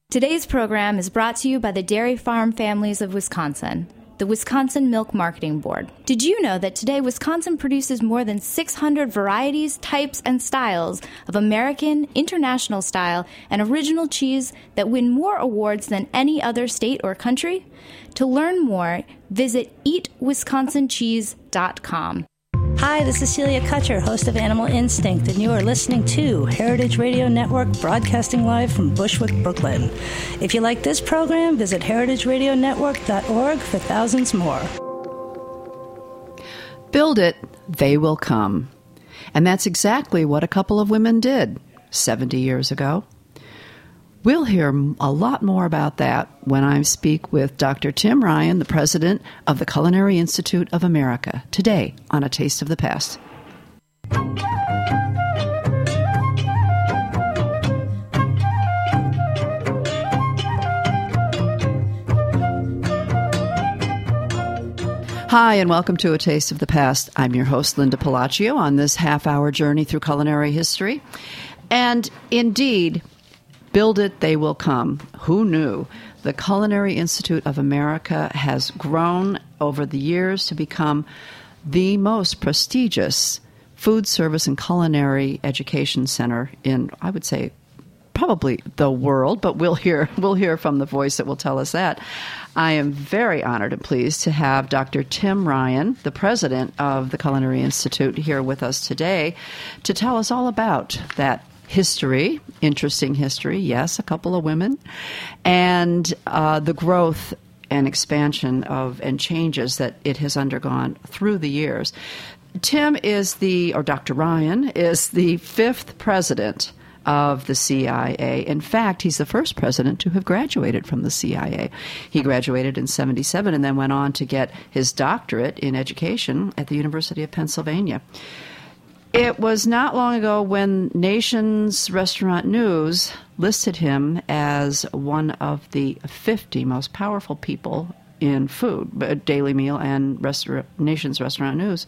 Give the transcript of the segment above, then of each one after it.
Today's program is brought to you by the Dairy Farm Families of Wisconsin, the Wisconsin Milk Marketing Board. Did you know that today Wisconsin produces more than 600 varieties, types, and styles of American, international style, and original cheese that win more awards than any other state or country? To learn more, visit eatwisconsincheese.com. Hi, this is Celia Kutcher, host of Animal Instinct, and you are listening to Heritage Radio Network, broadcasting live from Bushwick, Brooklyn. If you like this program, visit heritageradionetwork.org for thousands more. Build it, they will come. And that's exactly what a couple of women did 70 years ago. We'll hear a lot more about that when I speak with Dr. Tim Ryan, the president of the Culinary Institute of America, today on A Taste of the Past. Hi, and welcome to A Taste of the Past. I'm your host, Linda Palacio, on this half-hour journey through culinary history. And indeed, build it, they will come. Who knew? The Culinary Institute of America has grown over the years to become the most prestigious food service and culinary education center in, I would say, probably the world, but we'll hear from the voice that will tell us that. I am very honored and pleased to have Dr. Tim Ryan, the president of the Culinary Institute, here with us today to tell us all about that history, interesting history, yes, a couple of women, and the growth and expansion of and changes that it has undergone through the years. Dr. Ryan is the fifth president of the CIA. In fact, he's the first president to have graduated from the CIA. He graduated in 1977 and then went on to get his doctorate in education at the University of Pennsylvania. It was not long ago when Nation's Restaurant News listed him as one of the 50 most powerful people in food, Daily Meal and Nation's Restaurant News.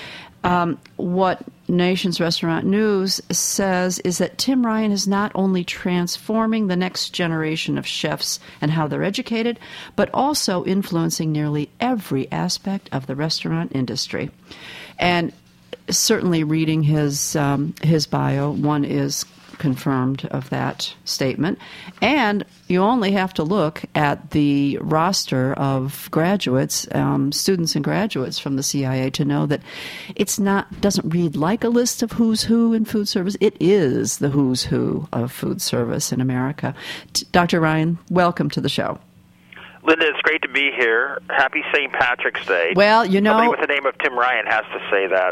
What Nation's Restaurant News says is that Tim Ryan is not only transforming the next generation of chefs and how they're educated, but also influencing nearly every aspect of the restaurant industry. And certainly reading his bio, one is confirmed of that statement. And you only have to look at the roster of graduates, students and graduates from the CIA to know that doesn't read like a list of who's who in food service. It is the who's who of food service in America. Dr. Ryan, welcome to the show. Linda, it's great to be here. Happy St. Patrick's Day. Well, somebody with the name of Tim Ryan has to say that.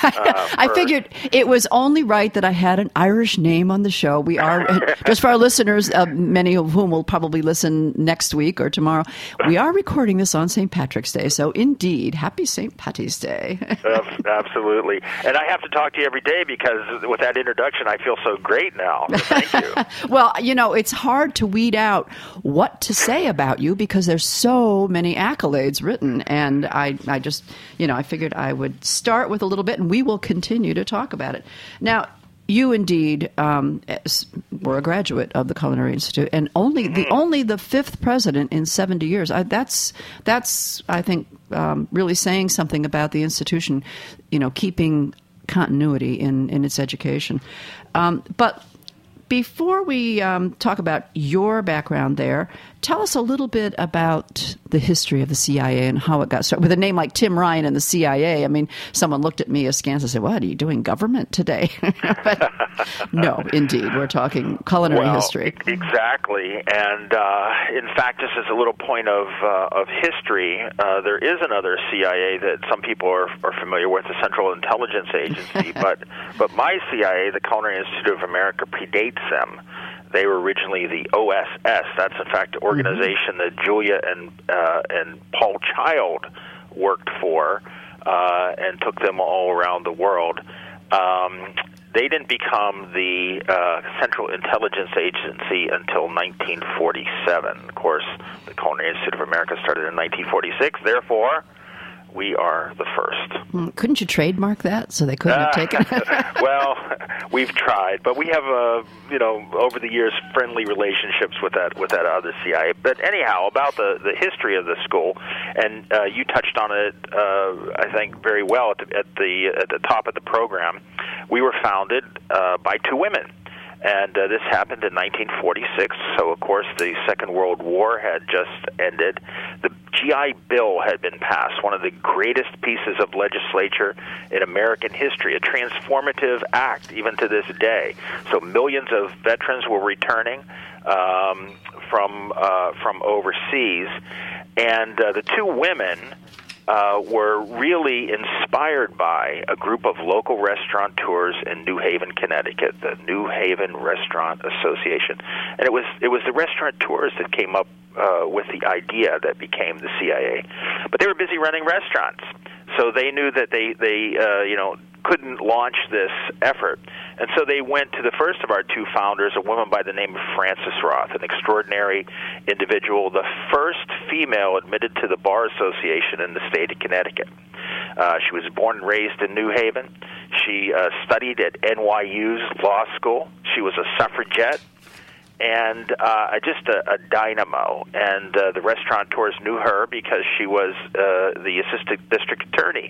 I figured it was only right that I had an Irish name on the show. We are, just for our listeners, many of whom will probably listen next week or tomorrow, we are recording this on St. Patrick's Day. So, indeed, happy St. Patty's Day. Absolutely. And I have to talk to you every day because with that introduction, I feel so great now. So thank you. Well, it's hard to weed out what to say about you because there's so many accolades written, and I just, I figured I would start with a little bit, and we will continue to talk about it. Now, you indeed were a graduate of the Culinary Institute, and only the fifth president in 70 years. That's I think really saying something about the institution, keeping continuity in its education. But before we talk about your background there, tell us a little bit about the history of the CIA and how it got started. With a name like Tim Ryan and the CIA, I mean, someone looked at me askance and said, "What, are you doing government today?" But no, indeed, we're talking culinary history. Exactly. And in fact, just as a little point of history, there is another CIA that some people are familiar with, the Central Intelligence Agency, but my CIA, the Culinary Institute of America, predates them. They were originally the OSS. That's, in fact, the organization that Julia and Paul Child worked for and took them all around the world. They didn't become the Central Intelligence Agency until 1947. Of course, the Culinary Institute of America started in 1946. Therefore, we are the first. Couldn't you trademark that so they couldn't have taken it? Well, we've tried, but we have, over the years, friendly relationships with that other CIA. But anyhow, about the history of the school, and you touched on it, I think, very well at the top of the program. We were founded by two women. And this happened in 1946, so of course the Second World War had just ended. The GI Bill had been passed, one of the greatest pieces of legislature in American history, a transformative act even to this day. So millions of veterans were returning from overseas, and the two women were really inspired by a group of local restaurateurs in New Haven, Connecticut, the New Haven Restaurant Association. And it was the restaurateurs that came up with the idea that became the CIA. But they were busy running restaurants, so they knew that they couldn't launch this effort. And so they went to the first of our two founders, a woman by the name of Frances Roth, an extraordinary individual, the first female admitted to the Bar Association in the state of Connecticut. She was born and raised in New Haven. She studied at NYU's law school. She was a suffragette and just a dynamo. And the restaurateurs knew her because she was the assistant district attorney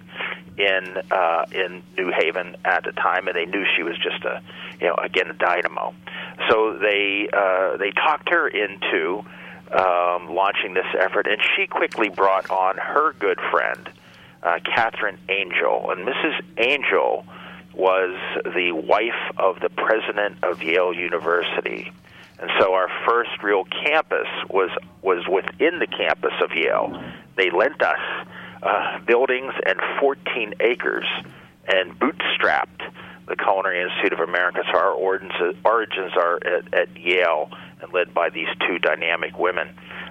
in New Haven at the time, and they knew she was just a dynamo. So they talked her into launching this effort, and she quickly brought on her good friend, Catherine Angel. And Mrs. Angel was the wife of the president of Yale University. And so our first real campus was within the campus of Yale. They lent us buildings and 14 acres and bootstrapped the Culinary Institute of America. So our origins are at Yale and led by these two dynamic women.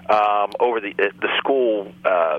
The school,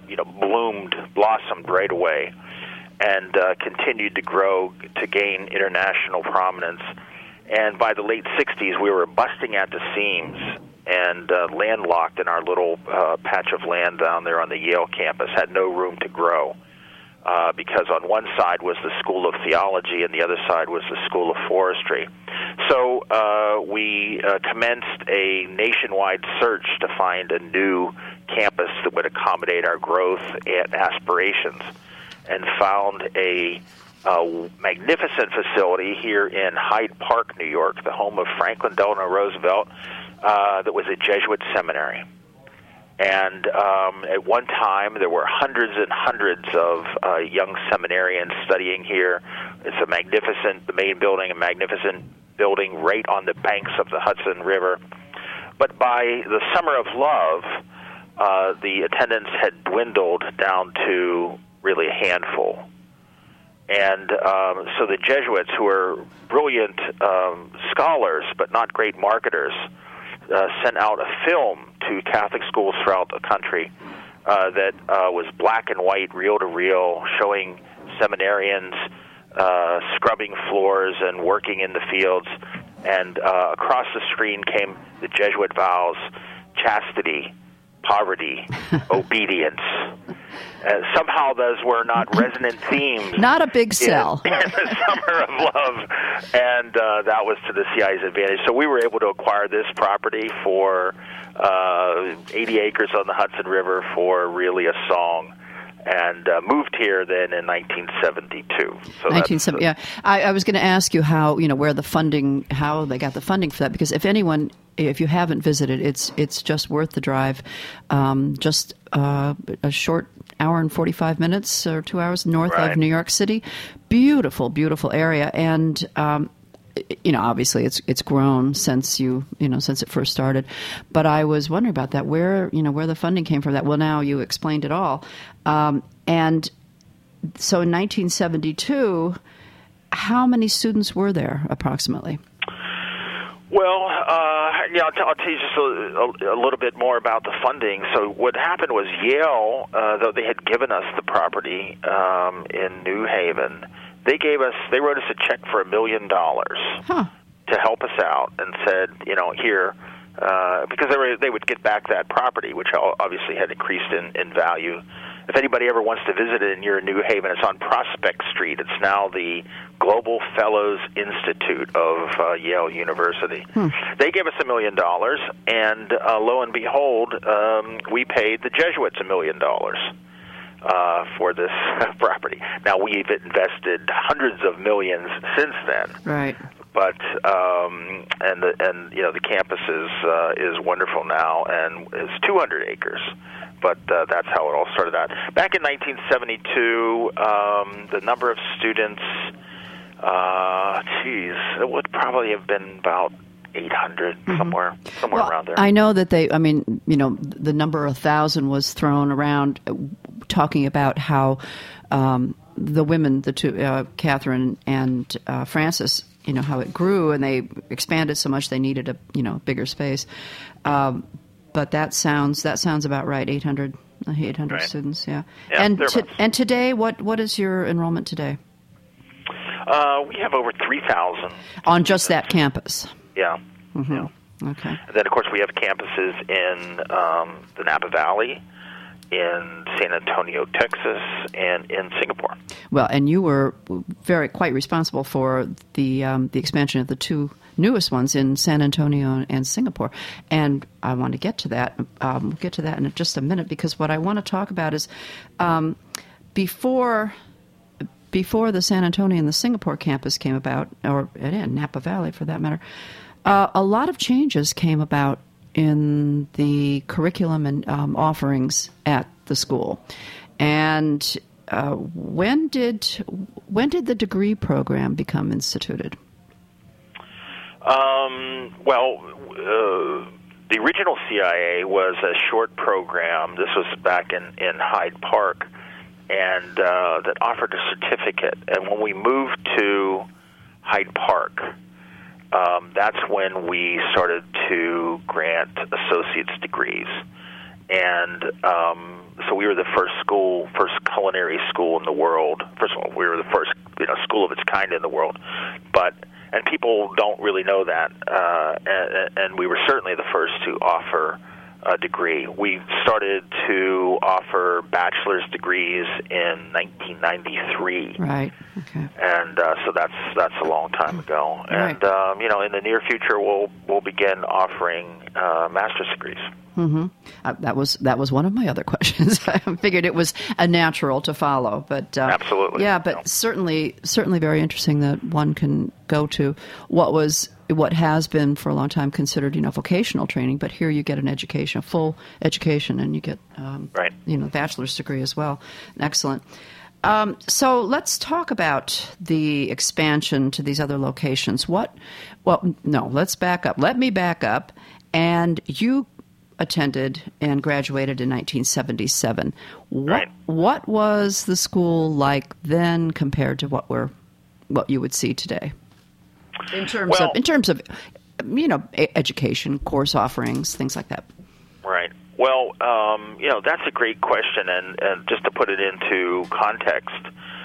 blossomed right away and continued to grow to gain international prominence. And by the late 60s, we were busting at the seams and landlocked in our little patch of land down there on the Yale campus, had no room to grow because on one side was the School of Theology and the other side was the School of Forestry. So we commenced a nationwide search to find a new campus that would accommodate our growth and aspirations, and found a magnificent facility here in Hyde Park, New York, the home of Franklin Delano Roosevelt, that was a Jesuit seminary. And at one time, there were hundreds and hundreds of young seminarians studying here. It's the main building, a magnificent building right on the banks of the Hudson River. But by the Summer of Love, the attendance had dwindled down to really a handful. And so the Jesuits, who were brilliant scholars but not great marketers, sent out a film to Catholic schools throughout the country that was black and white, reel-to-reel, showing seminarians scrubbing floors and working in the fields. And across the screen came the Jesuit vows: chastity, poverty, obedience. Somehow those were not resonant themes. Not a big sell. In the Summer of Love, and that was to the CIA's advantage. So we were able to acquire this property for 80 acres on the Hudson River for really a song. And moved here then in 1972. So 1970, yeah. I was going to ask you how they got the funding for that, because if you haven't visited, it's just worth the drive. Just a short hour and 45 minutes or 2 hours north of New York City. Beautiful, beautiful area, and obviously it's grown since since it first started. But I was wondering about that, where the funding came from that. Well, now you explained it all. And so in 1972, how many students were there approximately? Well, I'll tell you just a little bit more about the funding. So what happened was Yale, though they had given us the property in New Haven, they wrote us a check for $1 million to help us out, and said, here, because they would get back that property, which obviously had increased in value if anybody ever wants to visit it near New Haven, it's on Prospect Street. It's now the Global Fellows Institute of Yale University. They gave us $1 million, and lo and behold, we paid the Jesuits $1 million for this property. Now, we've invested hundreds of millions since then. Right. But the campus is wonderful now, and it's 200 acres. But that's how it all started out. Back in 1972, the number of students, it would probably have been about 800, somewhere around there. I know that the number 1,000 was thrown around, talking about how the women, the two, Catherine and Frances, how it grew, and they expanded so much they needed a bigger space. But that sounds about right. 800 right. Students, yeah. And today, what is your enrollment today? We have over 3,000 on just that campus. Yeah. Mm-hmm. Yeah. Okay. And then, of course, we have campuses in the Napa Valley, in San Antonio, Texas, and in Singapore. Well, and you were quite responsible for the expansion of the two newest ones in San Antonio and Singapore. And I want to get to that. We'll get to that in just a minute, because what I want to talk about is before the San Antonio and the Singapore campus came about, or Napa Valley for that matter, a lot of changes came about in the curriculum and offerings at the school. And when did the degree program become instituted? The original CIA was a short program. This was back in Hyde Park, and that offered a certificate. And when we moved to Hyde Park, that's when we started to grant associate's degrees. And so we were the first culinary school in the world. First of all, we were the first school of its kind in the world. And people don't really know that. And we were certainly the first to offer a degree. We started to offer bachelor's degrees in 1993. Right. Okay. And so that's a long time ago. Right. And in the near future, we'll begin offering master's degrees. Mm-hmm. That was one of my other questions. I figured it was a natural to follow, but absolutely, yeah. But certainly very interesting that one can go to what has been for a long time considered, vocational training. But here you get an education, a full education, and you get bachelor's degree as well. Excellent. So let's talk about the expansion to these other locations. Let's back up. Let me back up. And you attended and graduated in 1977. What was the school like then compared to what you would see today? In terms of education, course offerings, things like that. Right. Well, that's a great question, and just to put it into context,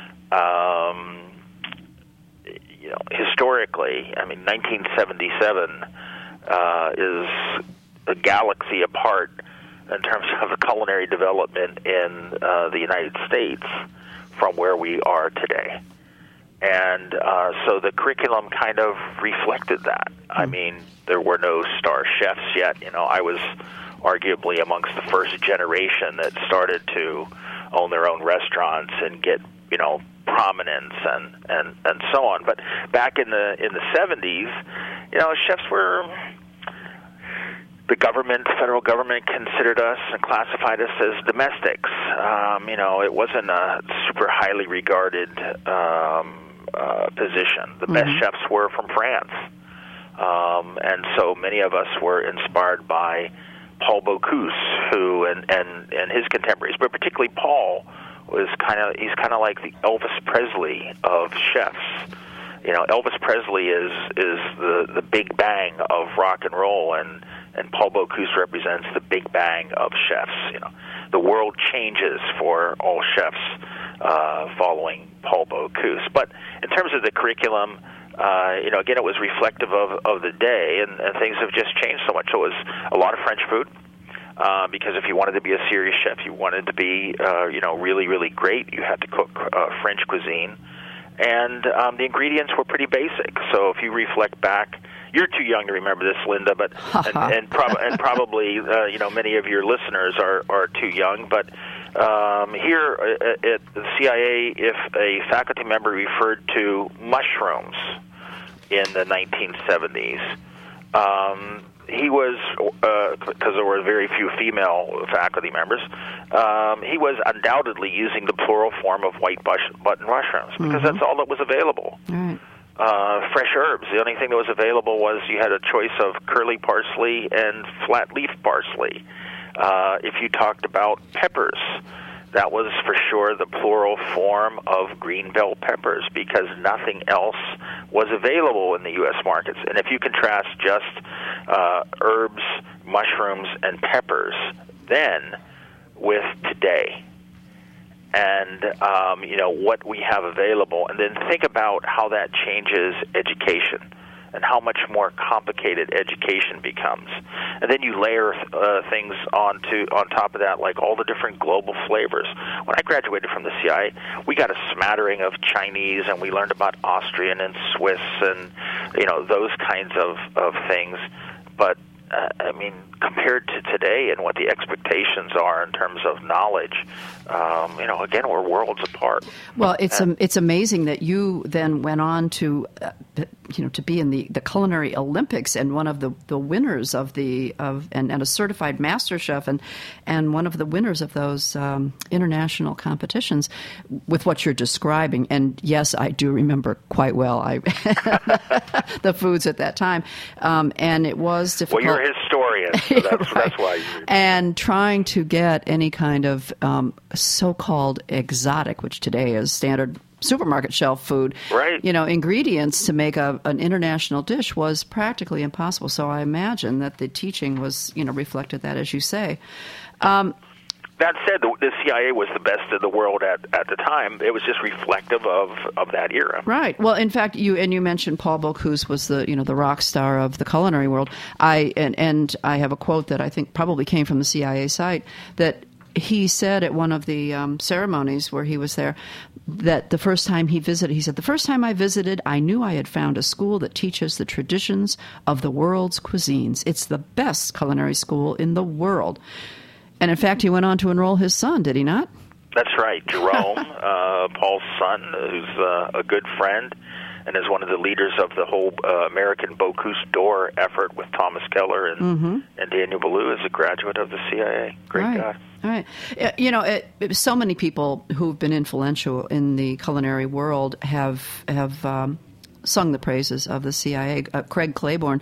historically, 1977 is a galaxy apart in terms of the culinary development in the United States from where we are today. And so the curriculum kind of reflected that. There were no star chefs yet. I was arguably amongst the first generation that started to own their own restaurants and get, prominence and so on. But back in the 70s, chefs were... The federal government considered us and classified us as domestics. It wasn't a super highly regarded position. The best chefs were from France. And so many of us were inspired by Paul Bocuse, who and his contemporaries, but particularly Paul he's kind of like the Elvis Presley of chefs. Elvis Presley is the big bang of rock and roll, and Paul Bocuse represents the big bang of chefs. The world changes for all chefs following Paul Bocuse. But in terms of the curriculum, again, it was reflective of the day, and things have just changed so much. So it was a lot of French food, because if you wanted to be a serious chef, you wanted to be, really, really great, you had to cook French cuisine. And the ingredients were pretty basic. So if you reflect back, you're too young to remember this, Linda, but and probably many of your listeners are too young. But here at the CIA, if a faculty member referred to mushrooms in the 1970s, he was, because there were very few female faculty members, he was undoubtedly using the plural form of white button mushrooms, because that's all that was available. Right. Fresh herbs. The only thing that was available was you had a choice of curly parsley and flat leaf parsley. If you talked about peppers, that was for sure the plural form of green bell peppers, because nothing else was available in the U.S. markets. And if you contrast just herbs, mushrooms, and peppers then with today, and what we have available, and then think about how that changes education and how much more complicated education becomes. And then you layer things on top of that, like all the different global flavors. When I graduated from the CIA, we got a smattering of Chinese, and we learned about Austrian and Swiss and those kinds of things. But compared to today and what the expectations are in terms of knowledge, again, we're worlds apart. Well, it's amazing that you then went on to be in the Culinary Olympics, and one of the winners and a certified master chef, and one of the winners of those international competitions with what you're describing. And yes, I do remember quite well the foods at that time, and it was difficult. Well, you're a historian, so that's why. And trying to get any kind of so-called exotic, which today is standard supermarket shelf food, right? Ingredients to make an international dish was practically impossible. So I imagine that the teaching was, reflected that, as you say. That said, the CIA was the best in the world at the time. It was just reflective of that era. Right. Well, in fact, you mentioned Paul Bocuse was the rock star of the culinary world. I have a quote that I think probably came from the CIA site, that he said at one of the ceremonies where he was there, that the first time he visited, he said, "The first time I visited, I knew I had found a school that teaches the traditions of the world's cuisines. It's the best culinary school in the world." And in fact, he went on to enroll his son, did he not? That's right. Jerome, Paul's son, who's a good friend and is one of the leaders of the whole American Bocuse d'Or effort with Thomas Keller and Daniel Boulud, is a graduate of the CIA. Great guy. All right. So many people who've been influential in the culinary world have sung the praises of the CIA. Craig Claiborne,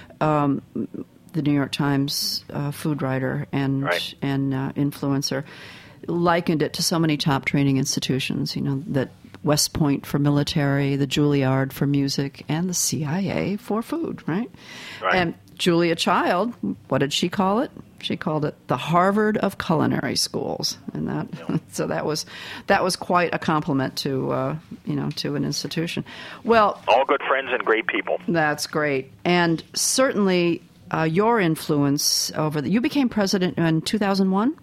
the New York Times food writer and influencer, likened it to so many top training institutions, that West Point for military, the Juilliard for music, and the CIA for food, right? And Julia Child, what did she call it? She called it the Harvard of culinary schools, and so that was quite a compliment to to an institution. Well, all good friends and great people. That's great, and certainly your influence you became president in 2001.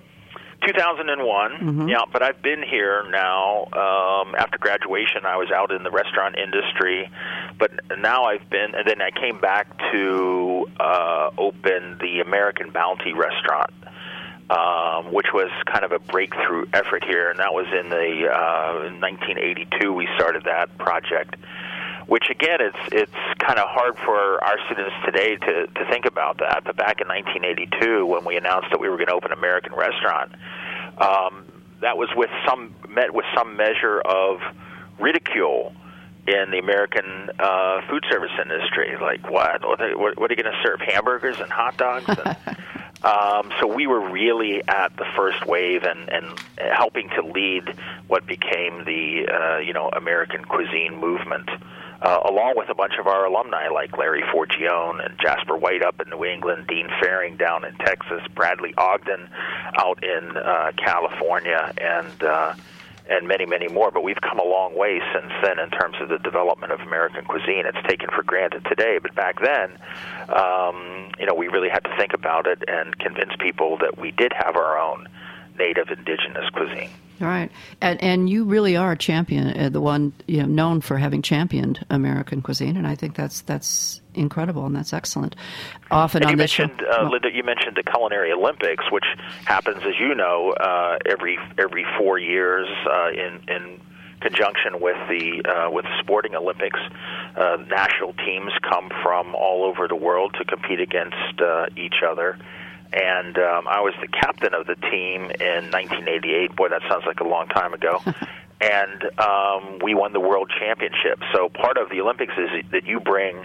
2001, yeah, but I've been here now. After graduation, I was out in the restaurant industry, but now I've been, and then I came back to open the American Bounty restaurant, which was kind of a breakthrough effort here, and that was in 1982 we started that project. Which, again, it's kind of hard for our students today to think about that. But back in 1982, when we announced that we were going to open an American restaurant, that was met with some measure of ridicule in the American food service industry. Like, what are you going to serve, hamburgers and hot dogs? And, so we were really at the first wave and helping to lead what became the American cuisine movement. Along with a bunch of our alumni like Larry Forgione and Jasper White up in New England, Dean Faring down in Texas, Bradley Ogden out in California, and many, many more. But we've come a long way since then in terms of the development of American cuisine. It's taken for granted today, but back then, we really had to think about it and convince people that we did have our own native indigenous cuisine. Right, and you really are a champion, the one known for having championed American cuisine, and I think that's incredible and that's excellent. Often and on this show, Linda, you mentioned the Culinary Olympics, which happens, as you know, every 4 years in conjunction with the Sporting Olympics. National teams come from all over the world to compete against each other. And I was the captain of the team in 1988. Boy, that sounds like a long time ago. And we won the world championship. So part of the Olympics is that you bring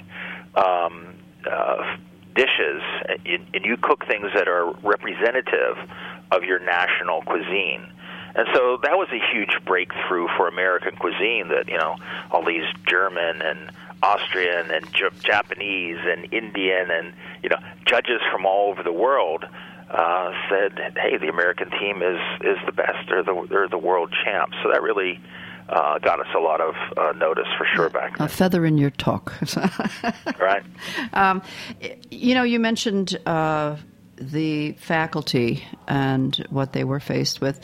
dishes and you cook things that are representative of your national cuisine. And so that was a huge breakthrough for American cuisine, that, all these German and Austrian and Japanese and Indian and, judges from all over the world said, hey, the American team is the best. They're the world champs. So that really got us a lot of notice for sure back then. A feather in your talk. Right. You mentioned the faculty and what they were faced with,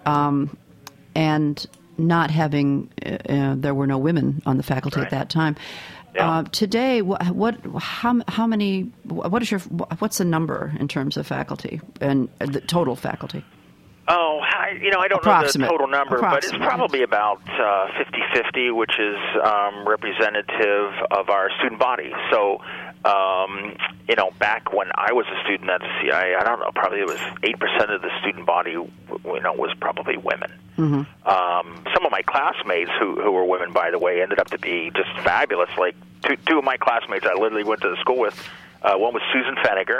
and not having there were no women on the faculty at that time. Yeah. Today, how many? What's the number in terms of faculty and the total faculty? Oh, I don't know the total number, but it's probably about 50-50, which is representative of our student body. So, back when I was a student at the CIA, I don't know, probably it was 8% of the student body, was probably women. Mm-hmm. Some of my classmates who were women, by the way, ended up to be just fabulous. Like two of my classmates I literally went to school with. One was Susan Feniger,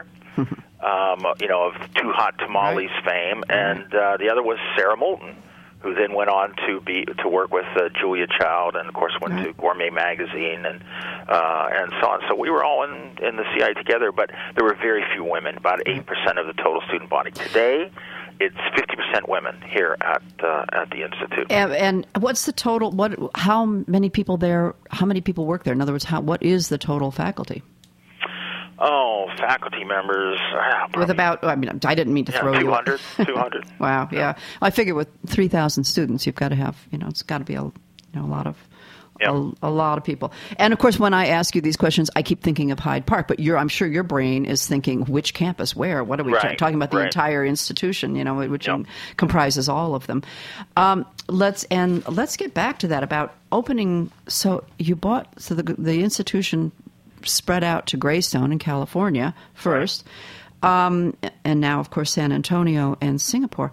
of Two Hot Tamales fame, and the other was Sarah Moulton, who then went on to work with Julia Child, and of course went to Gourmet Magazine and so on. So we were all in the CIA together, but there were very few women, about 8% of the total student body. Today, it's 50% women here at the Institute. And what's the total? How many people there? How many people work there? In other words, what is the total faculty? Oh, faculty members. With about, I didn't mean to throw 200, you. 200. Wow, yeah. I figure with 3,000 students, you've got to have, it's got to be a lot of. Yep. A lot of people. And of course, when I ask you these questions, I keep thinking of Hyde Park, but I'm sure your brain is thinking, which campus, where? What are we talking about? The entire institution, which comprises all of them. Let's get back to that about opening. So the institution spread out to Greystone in California first, and now, of course, San Antonio and Singapore.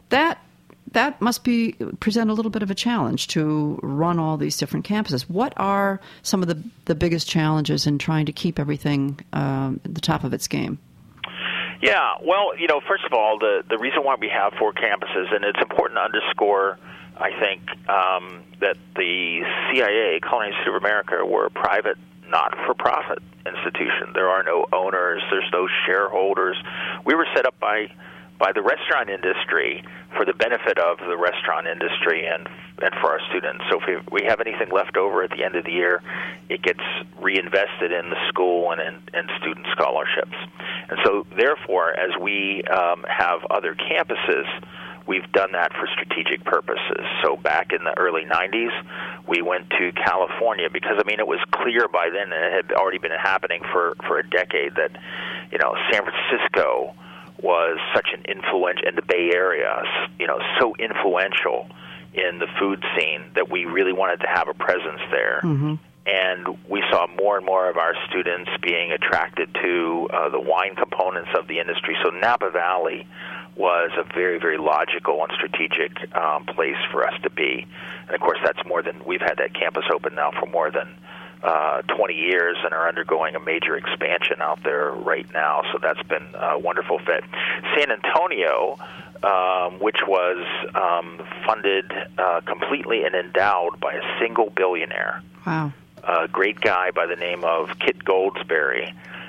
That must present a little bit of a challenge to run all these different campuses. What are some of the biggest challenges in trying to keep everything at the top of its game? Yeah, well, first of all, the reason why we have 4 campuses, and it's important to underscore, I think, that the CIA, Culinary Institute of America, were a private, not-for-profit institution. There are no owners. There's no shareholders. We were set up by the restaurant industry for the benefit of the restaurant industry and for our students. So if we have anything left over at the end of the year, it gets reinvested in the school and in student scholarships. And so, therefore, as we have other campuses, we've done that for strategic purposes. So back in the early 90s, we went to California because, it was clear by then, and it had already been happening for a decade, that, San Francisco was such an influential, in the Bay Area, so influential in the food scene that we really wanted to have a presence there. Mm-hmm. And we saw more and more of our students being attracted to the wine components of the industry. So Napa Valley was a very, very logical and strategic place for us to be. And, of course, we've had that campus open now for more than 20 years and are undergoing a major expansion out there right now. So that's been a wonderful fit. San Antonio, which was funded completely and endowed by a single billionaire. Wow. A great guy by the name of Kit Goldsberry,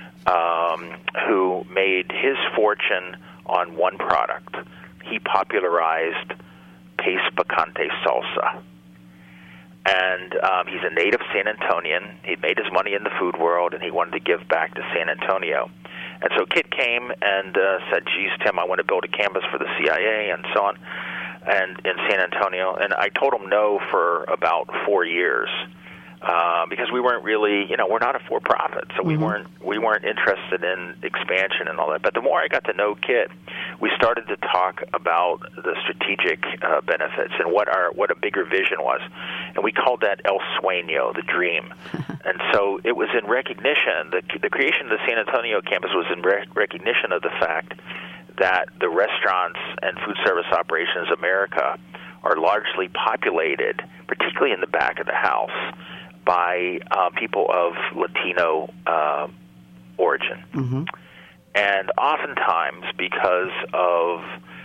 who made his fortune on one product. He popularized Pace Picante Salsa. And he's a native San Antonian. He'd made his money in the food world, and he wanted to give back to San Antonio. And so Kit came and said, geez, Tim, I want to build a campus for the CIA and so on, and in San Antonio. And I told him no for about 4 years. Because we weren't really, we're not a for-profit, so we weren't interested in expansion and all that. But the more I got to know Kit, we started to talk about the strategic benefits and what a bigger vision was, and we called that El Sueño, the dream. And so it was in recognition. The creation of the San Antonio campus was in recognition of the fact that the restaurants and food service operations of America are largely populated, particularly in the back of the house, by people of Latino origin. Mm-hmm. And oftentimes, because of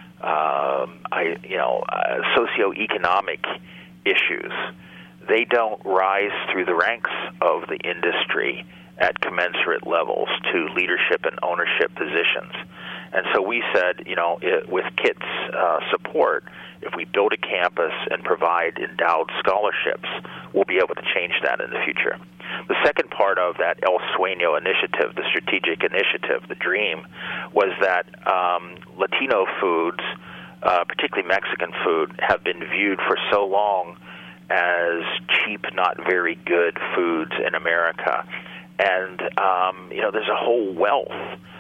socioeconomic issues, they don't rise through the ranks of the industry at commensurate levels to leadership and ownership positions. And so we said, with Kit's support, if we build a campus and provide endowed scholarships, we'll be able to change that in the future. The second part of that El Sueño initiative, the strategic initiative, the dream, was that Latino foods, particularly Mexican food, have been viewed for so long as cheap, not very good foods in America. And, there's a whole wealth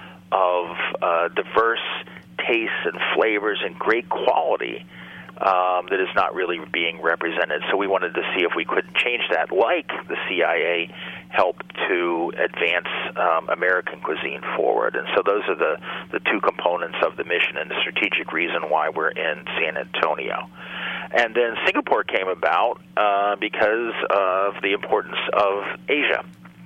of diverse tastes and flavors and great quality that is not really being represented. So we wanted to see if we could change that, like the CIA helped to advance American cuisine forward. And so those are the two components of the mission and the strategic reason why we're in San Antonio. And then Singapore came about because of the importance of Asia.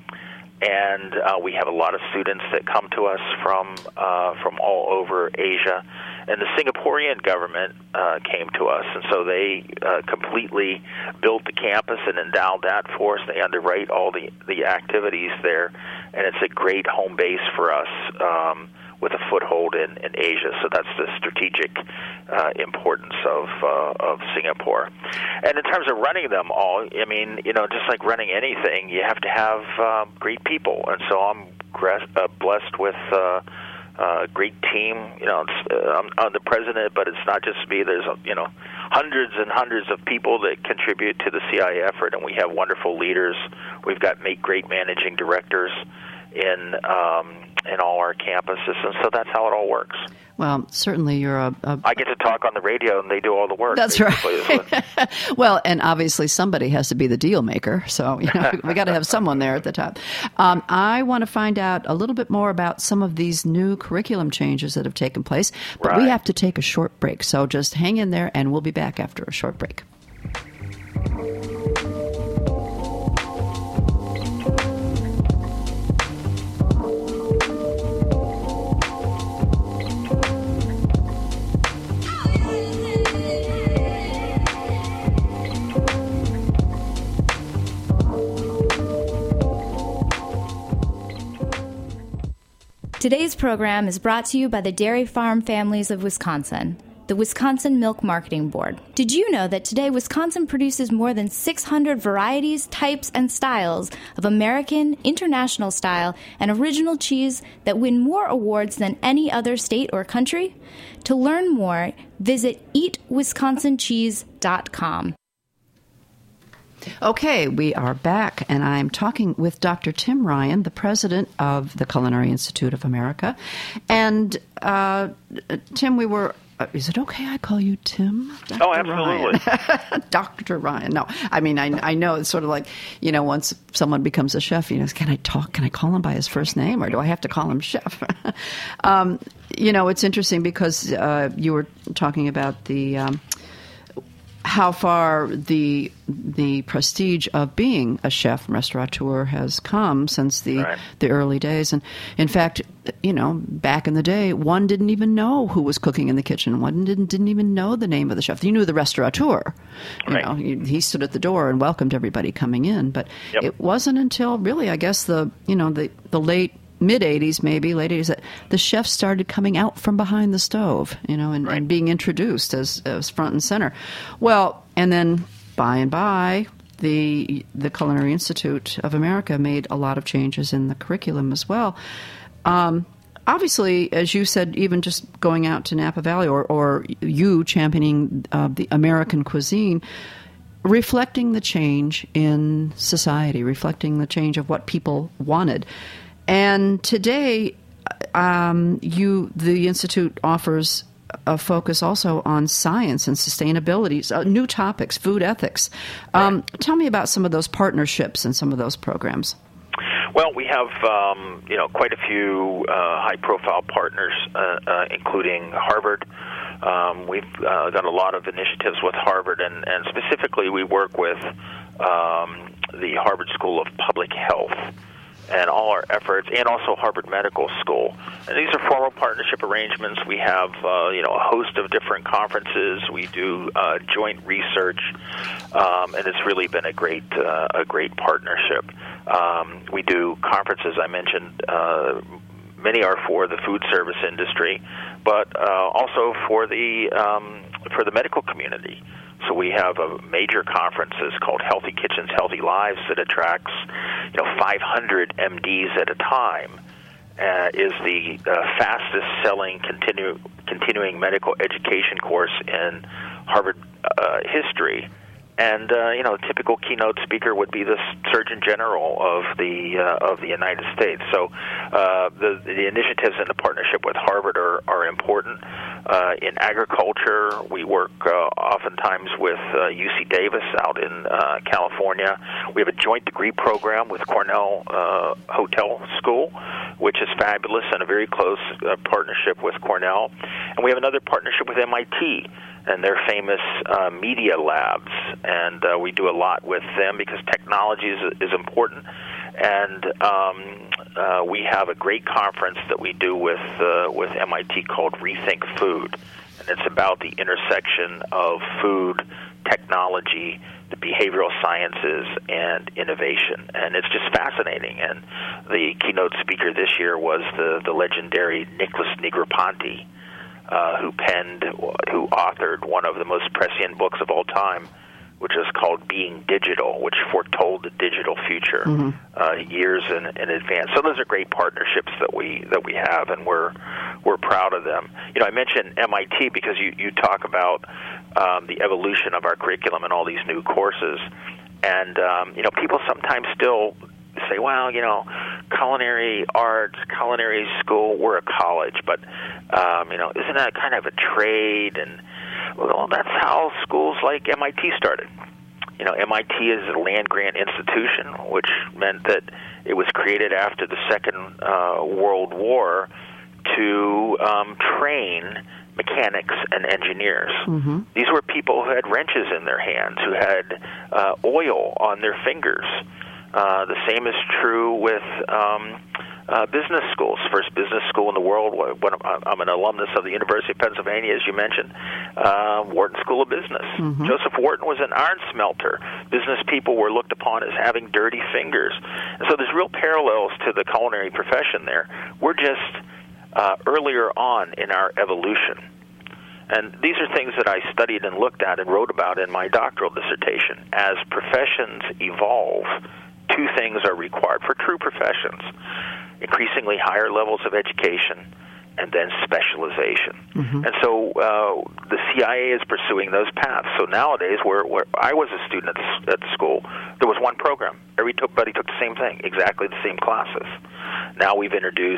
And we have a lot of students that come to us from all over Asia. And the Singaporean government came to us, and so they completely built the campus and endowed that for us. They underwrite all the activities there, and it's a great home base for us with a foothold in Asia. So that's the strategic importance of Singapore. And in terms of running them all, just like running anything, you have to have great people. And so I'm blessed with a great team. I'm the president, but it's not just me. There's hundreds and hundreds of people that contribute to the CIA effort, and we have wonderful leaders. We've got great managing directors in all our campuses, and so that's how it all works. Well, certainly you're I get to talk on the radio, and they do all the work. That's right. Well, and obviously somebody has to be the deal maker, so we got to have someone there at the top. I want to find out a little bit more about some of these new curriculum changes that have taken place, but we have to take a short break, so just hang in there, and we'll be back after a short break. Today's program is brought to you by the Dairy Farm Families of Wisconsin, the Wisconsin Milk Marketing Board. Did you know that today Wisconsin produces more than 600 varieties, types, and styles of American, international style, and original cheese that win more awards than any other state or country? To learn more, visit eatwisconsincheese.com. Okay, we are back, and I'm talking with Dr. Tim Ryan, the president of the Culinary Institute of America. And, Tim, we were... is it okay I call you Tim? Dr. Oh, absolutely. Ryan. Dr. Ryan. No, I mean, I know it's sort of like, once someone becomes a chef, can I call him by his first name, or do I have to call him chef? It's interesting because you were talking about the... how far the prestige of being a chef and restaurateur has come since the early days. And in fact, back in the day, one didn't even know who was cooking in the kitchen. One didn't even know the name of the chef. You knew the restaurateur. He stood at the door and welcomed everybody coming in. But it wasn't until really, I guess, the late mid-'80s, maybe late '80s, that the chefs started coming out from behind the stove, and being introduced as front and center. Well, and then by and by, the Culinary Institute of America made a lot of changes in the curriculum as well. Obviously, as you said, even just going out to Napa Valley or you championing the American cuisine, reflecting the change in society, reflecting the change of what people wanted. And today, the Institute offers a focus also on science and sustainability, new topics, food ethics. Tell me about some of those partnerships and some of those programs. Well, we have quite a few high-profile partners, including Harvard. We've got a lot of initiatives with Harvard, and specifically we work with the Harvard School of Public Health and all our efforts, and also Harvard Medical School. And these are formal partnership arrangements. We have a host of different conferences. We do joint research, and it's really been a great partnership. We do conferences. I mentioned many are for the food service industry, but also for the medical community. So we have a major conferences called Healthy Kitchens, Healthy Lives that attracts 500 MDs at a time. Is the fastest-selling continuing medical education course in Harvard history. And a typical keynote speaker would be the Surgeon General of the United States. So the initiatives in the partnership with Harvard are important. In agriculture, we work oftentimes with UC Davis out in California. We have a joint degree program with Cornell Hotel School, which is fabulous, and a very close partnership with Cornell. And we have another partnership with MIT and their famous media labs, and we do a lot with them because technology is important. And we have a great conference that we do with MIT called Rethink Food, and it's about the intersection of food, technology, the behavioral sciences, and innovation. And it's just fascinating. And the keynote speaker this year was the legendary Nicholas Negroponte, who authored one of the most prescient books of all time, which is called Being Digital, which foretold the digital future years in advance. So those are great partnerships that we have, and we're proud of them. I mentioned MIT because you talk about the evolution of our curriculum and all these new courses, and people sometimes still say, well, culinary arts, culinary school, we're a college, but isn't that kind of a trade? And well, that's how schools like MIT started. MIT is a land-grant institution, which meant that it was created after the Second World War to train mechanics and engineers. Mm-hmm. These were people who had wrenches in their hands, who had oil on their fingers. The same is true with business schools. First business school in the world. I'm an alumnus of the University of Pennsylvania, as you mentioned. Wharton School of Business. Mm-hmm. Joseph Wharton was an iron smelter. Business people were looked upon as having dirty fingers. And so there's real parallels to the culinary profession there. We're just earlier on in our evolution. And these are things that I studied and looked at and wrote about in my doctoral dissertation. As professions evolve, two things are required for true professions: increasingly higher levels of education and then specialization. Mm-hmm. And so the CIA is pursuing those paths. So nowadays, where I was a student at the school, there was one program. Everybody took the same thing, exactly the same classes. Now we've introduced,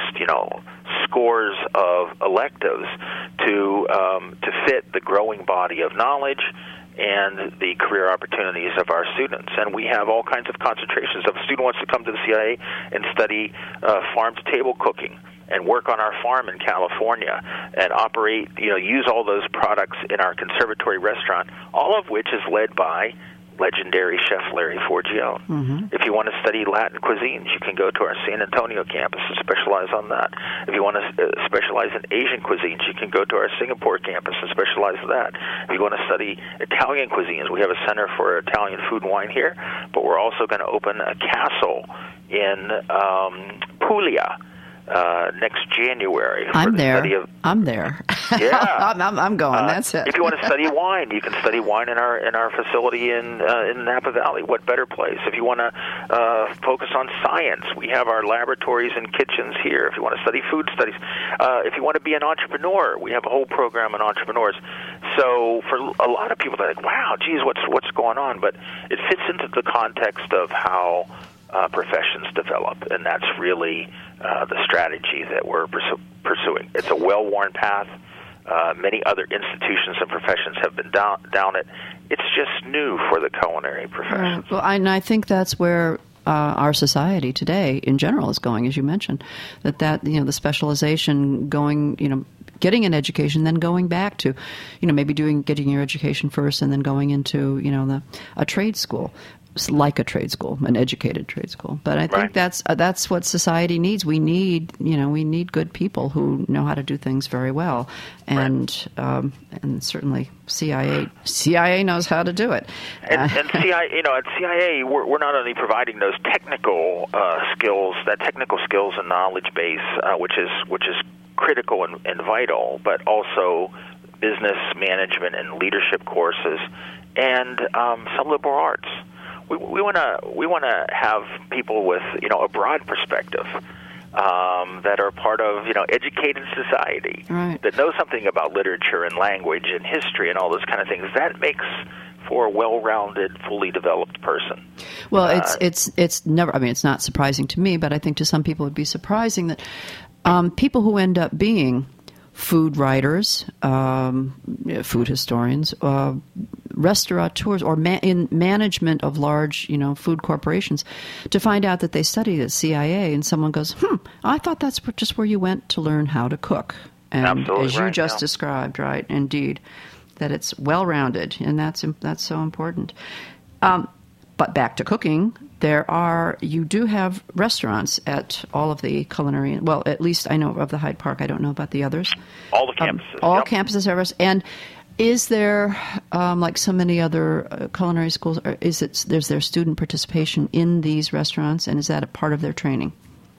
scores of electives to fit the growing body of knowledge and the career opportunities of our students. And we have all kinds of concentrations. If a student wants to come to the CIA and study farm-to-table cooking and work on our farm in California and operate, use all those products in our conservatory restaurant, all of which is led by legendary chef Larry Forgione. Mm-hmm. If you want to study Latin cuisines, you can go to our San Antonio campus and specialize on that. If you want to specialize in Asian cuisines, you can go to our Singapore campus and specialize in that. If you want to study Italian cuisines, we have a Center for Italian Food and Wine here, but we're also going to open a castle in Puglia, next January. I'm there. I'm there. Yeah, I'm going. That's it. If you want to study wine, you can study wine in our facility in Napa Valley. What better place? If you want to focus on science, we have our laboratories and kitchens here. If you want to study food studies, if you want to be an entrepreneur, we have a whole program on entrepreneurs. So for a lot of people, they're like, "Wow, geez, what's going on?" But it fits into the context of how professions develop, and that's really the strategy that we're pursuing. It's a well-worn path. Many other institutions and professions have been down it. It's just new for the culinary professions. Well, and I think that's where our society today, in general, is going, as you mentioned. That the specialization, getting an education, then going back to, maybe getting your education first, and then going into, a trade school. Like a trade school, an educated trade school, but I think that's what society needs. We need good people who know how to do things very well, and certainly CIA knows how to do it. And CIA, at CIA, we're not only providing those technical skills, that technical skills and knowledge base, which is critical and vital, but also business management and leadership courses, and some liberal arts. We want to have people with a broad perspective that are part of educated society, right, that know something about literature and language and history and all those kind of things. That makes for a well-rounded, fully developed person. Well, it's never. I mean, it's not surprising to me, but I think to some people it would be surprising that people who end up being food writers, food historians, restaurateurs, or in management of large, food corporations, to find out that they studied at CIA, and someone goes, I thought that's just where you went to learn how to cook. And absolutely, as you just described, right, indeed, that it's well-rounded, and that's so important. But back to cooking, you do have restaurants at all of the culinary, well, at least I know of the Hyde Park. I don't know about the others. All the campuses. Campuses have restaurants. And is there, like so many other culinary schools, there's their student participation in these restaurants, and is that a part of their training?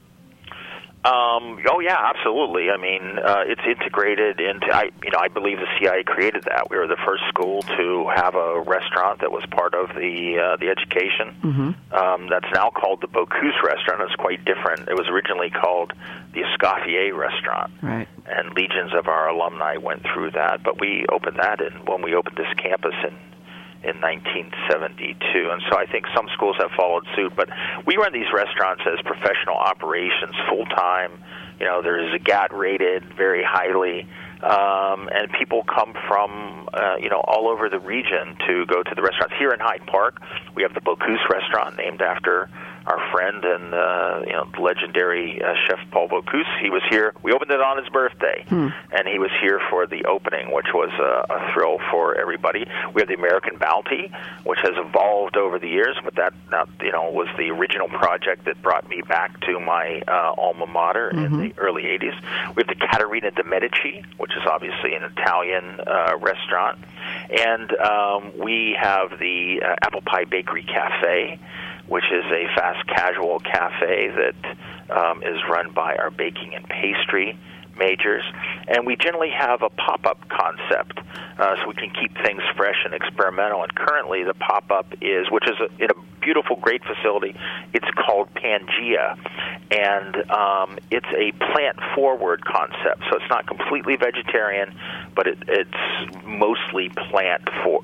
Oh yeah, absolutely. I mean, it's integrated into. I believe the CIA created that. We were the first school to have a restaurant that was part of the education. Mm-hmm. That's now called the Bocuse restaurant. It's quite different. It was originally called the Escoffier restaurant. Right. And legions of our alumni went through that. But we opened that when we opened this campus in 1972, and so I think some schools have followed suit. But we run these restaurants as professional operations, full time. There is a GAT rated very highly, and people come from all over the region to go to the restaurants. Here in Hyde Park, we have the Bocuse restaurant, named after our friend and the legendary chef Paul Bocuse. He was here. We opened it on his birthday, and he was here for the opening, which was a thrill for everybody. We have the American Bounty, which has evolved over the years, but that was the original project that brought me back to my alma mater in the early 80s. We have the Caterina de Medici, which is obviously an Italian restaurant, and we have the Apple Pie Bakery Cafe, which is a fast casual cafe that is run by our baking and pastry majors. And we generally have a pop-up concept, so we can keep things fresh and experimental. And currently the pop-up which is in a beautiful, great facility. It's called Pangea, and it's a plant-forward concept. So it's not completely vegetarian, but it's mostly plant for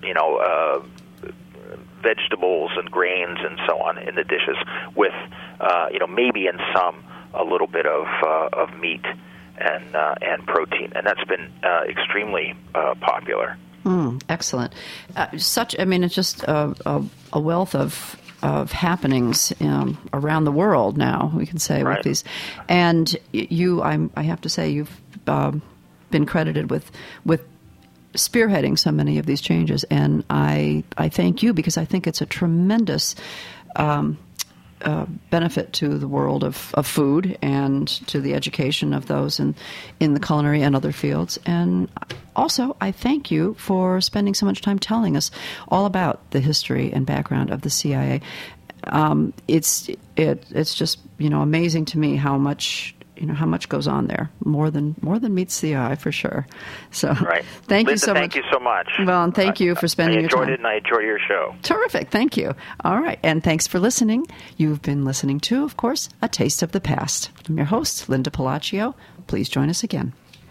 vegetables and grains and so on in the dishes, with maybe in some a little bit of meat and protein, and that's been extremely popular. Excellent. It's just a wealth of happenings around the world now, we can say, right, with these. And I have to say, you've been credited with spearheading so many of these changes, and I thank you, because I think it's a tremendous benefit to the world of food and to the education of those in the culinary and other fields. And also, I thank you for spending so much time telling us all about the history and background of the CIA. It's just amazing to me how much how much goes on there. More than meets the eye, for sure. So, right. Thank Linda, you so much. Thank you so much. Well, and thank you for spending your time. I enjoyed it, and I enjoy your show. Terrific. Thank you. All right. And thanks for listening. You've been listening to, of course, A Taste of the Past. I'm your host, Linda Palaccio. Please join us again.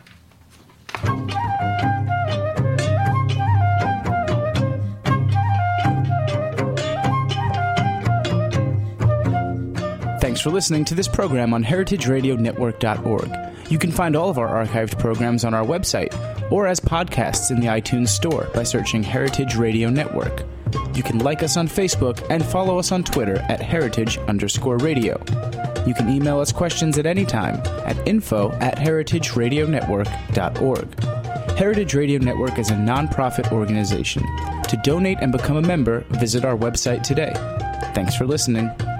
Thanks for listening to this program on heritageradionetwork.org. You can find all of our archived programs on our website or as podcasts in the iTunes Store by searching Heritage Radio Network. You can like us on Facebook and follow us on Twitter at heritage_radio. You can email us questions at any time at info@heritageradionetwork.org. Heritage Radio Network is a nonprofit organization. To donate and become a member, visit our website today. Thanks for listening.